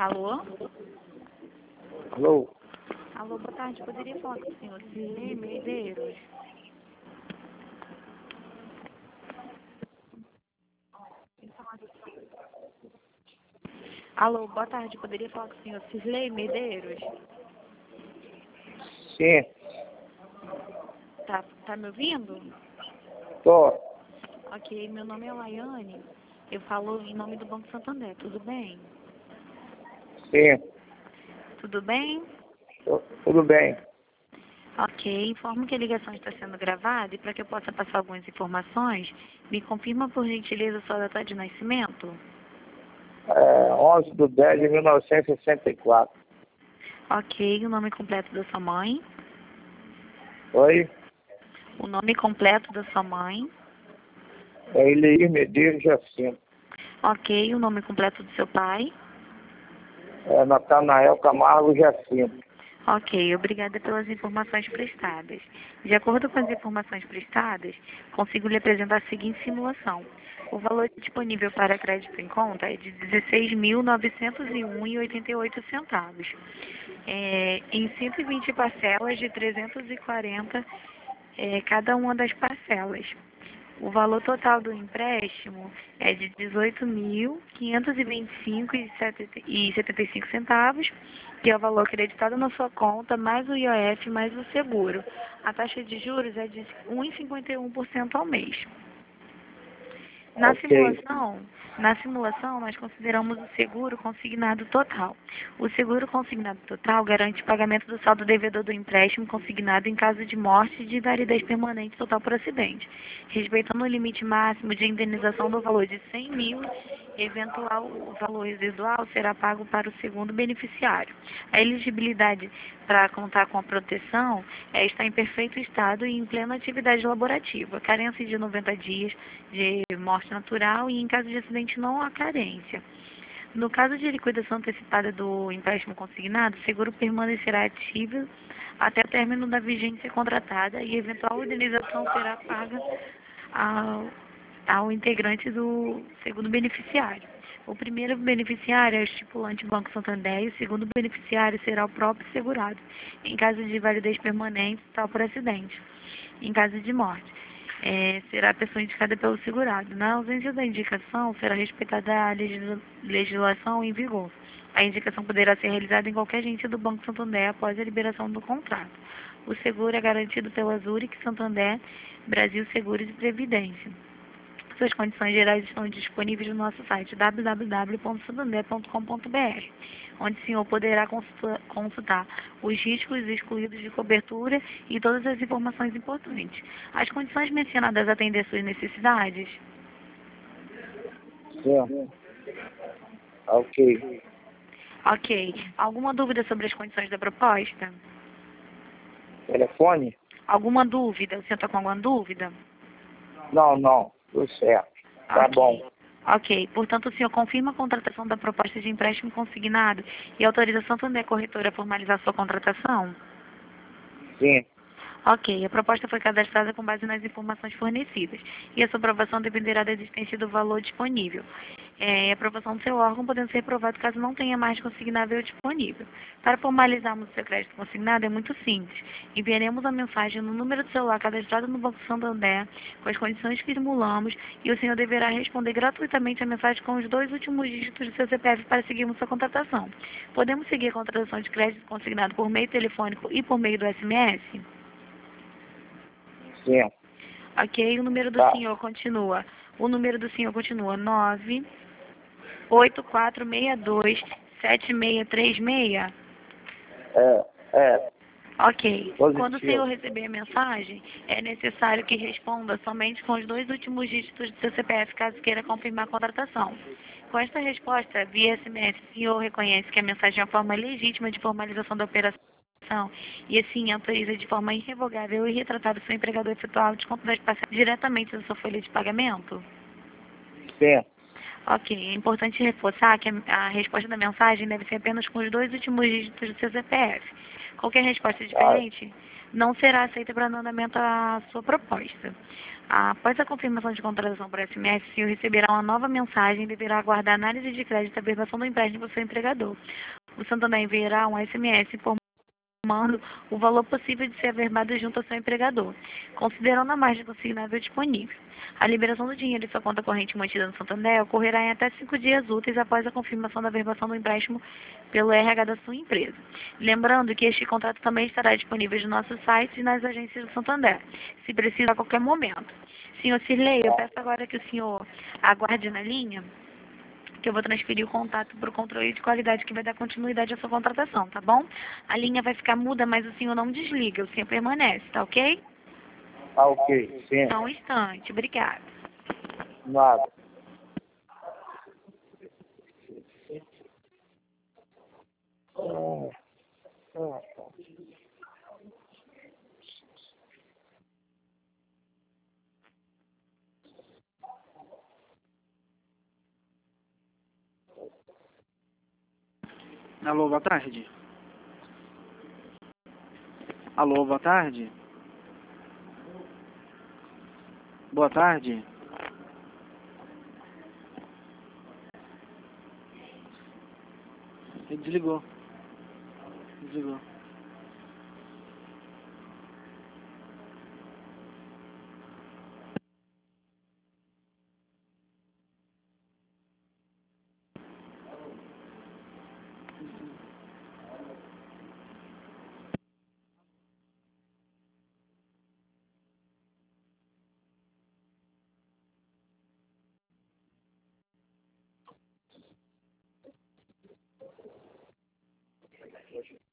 Alô? Alô? Alô, boa tarde. Poderia falar com o senhor Cirlei Medeiros? Alô, boa tarde. Poderia falar com o senhor Cirlei Medeiros? Sim, Tá me ouvindo? tô. Ok, meu nome é Laiane. Eu falo em nome do Banco Santander. Tudo bem? Sim, Tudo bem? tudo bem. Ok, informo que a ligação está sendo gravada e para que eu possa passar algumas informações, me confirma por gentileza sua data de nascimento? 11 de 10 de 1964. Ok, o nome completo da sua mãe? Oi? O nome completo da sua mãe? Eliir Medeiros Jacinto. Ok, o nome completo do seu pai? Natanael Camargo Jacinto. Ok, obrigada pelas informações prestadas. De acordo com as informações prestadas, consigo lhe apresentar a seguinte simulação. O valor disponível para crédito em conta é de R$ 16.901,88. Em 120 parcelas de 340 cada uma das parcelas. O valor total do empréstimo é de R$ 18.525,75, que é o valor acreditado na sua conta, mais o IOF, mais o seguro. A taxa de juros é de 1,51% ao mês. Na Ok. simulação, nós consideramos o seguro consignado total. O seguro consignado total garante o pagamento do saldo devedor do empréstimo consignado em caso de morte e de invalidez permanente total por acidente, respeitando o limite máximo de indenização do valor de 100 mil. O valor residual será pago para o segundo beneficiário. A elegibilidade para contar com a proteção está em perfeito estado e em plena atividade laborativa. Carência de 90 dias de morte natural e em caso de acidente não há carência. No caso de liquidação antecipada do empréstimo consignado, o seguro permanecerá ativo até o término da vigência contratada e eventual indenização será paga ao integrante do segundo beneficiário. O primeiro beneficiário é o estipulante Banco Santander e o segundo beneficiário será o próprio segurado, em caso de validez permanente, tal por acidente. Em caso de morte, será a pessoa indicada pelo segurado. Na ausência da indicação, será respeitada a legislação em vigor. A indicação poderá ser realizada em qualquer agência do Banco Santander após a liberação do contrato. O seguro é garantido pela Zurich Santander, Brasil Seguros e Previdência. Suas condições gerais estão disponíveis no nosso site www.santander.com.br, onde o senhor poderá consultar os riscos excluídos de cobertura e todas as informações importantes. As condições mencionadas atendem às suas necessidades? Sim. Ok. Ok. Alguma dúvida sobre as condições da proposta? Telefone? Alguma dúvida? O senhor está com alguma dúvida? Não. Tudo certo. Tá Ok. bom. Ok. Portanto, o senhor confirma a contratação da proposta de empréstimo consignado e autoriza a Santander Corretora a formalizar sua contratação? Sim. Ok. A proposta foi cadastrada com base nas informações fornecidas e a sua aprovação dependerá da existência do valor disponível. A aprovação do seu órgão podendo ser aprovado caso não tenha mais consignável disponível. Para formalizarmos o seu crédito consignado é muito simples. Enviaremos a mensagem no número do celular cadastrado no Banco Santander com as condições que simulamos e o senhor deverá responder gratuitamente a mensagem com os 2 últimos dígitos do seu CPF para seguirmos sua contratação. Podemos seguir a contratação de crédito consignado por meio telefônico e por meio do SMS? Sim. Ok, o número do Tá. senhor continua. O número do senhor continua 984627636. É. Ok. Quando o senhor Positivo. receber a mensagem, é necessário que responda somente com os 2 últimos dígitos do seu CPF, caso queira confirmar a contratação. Com esta resposta, via SMS, o senhor reconhece que a mensagem é uma forma legítima de formalização da operação e assim autoriza de forma irrevogável e irretratável seu empregador efetuar o desconto das parcelas diretamente da sua folha de pagamento? Sim. Ok, é importante reforçar que a resposta da mensagem deve ser apenas com os 2 últimos dígitos do seu CPF. Qualquer resposta Tá. diferente não será aceita para andamento a sua proposta. Após a confirmação de contratação por SMS, o senhor receberá uma nova mensagem e deverá aguardar a análise de crédito e a averbação do empréstimo do seu empregador. O Santander enviará um SMS informando o valor possível de ser averbado junto ao seu empregador, considerando a margem consignável disponível. A liberação do dinheiro em sua conta corrente mantida no Santander ocorrerá em até 5 dias úteis após a confirmação da averbação do empréstimo pelo RH da sua empresa. Lembrando que este contrato também estará disponível no nosso site e nas agências do Santander, se precisar a qualquer momento. Senhor Cirlei, eu peço agora que o senhor aguarde na linha, que eu vou transferir o contato para o controle de qualidade que vai dar continuidade à sua contratação, tá bom? A linha vai ficar muda, mas o senhor não desliga, o senhor permanece, tá ok? Tá ok, sim. Só um instante, obrigada. Nada. Alô, boa tarde. Alô, boa tarde. Boa tarde. Ele desligou. Desligou.